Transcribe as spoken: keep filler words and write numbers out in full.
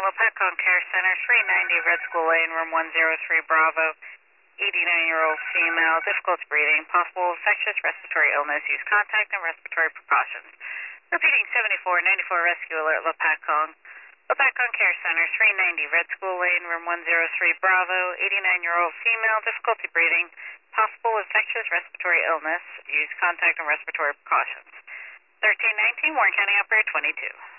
Lopatcon Care Center, three ninety Red School Lane, room one oh three Bravo. eighty-nine-year-old female, difficulty breathing, possible infectious respiratory illness. Use contact and respiratory precautions. Repeating seventy-four ninety-four Rescue Alert, Lopatcon. Lopatcon Care Center, three ninety Red School Lane, room one oh three Bravo. eighty-nine-year-old female, difficulty breathing, possible infectious respiratory illness. Use contact and respiratory precautions. thirteen nineteen, Warren County Operator twenty-two.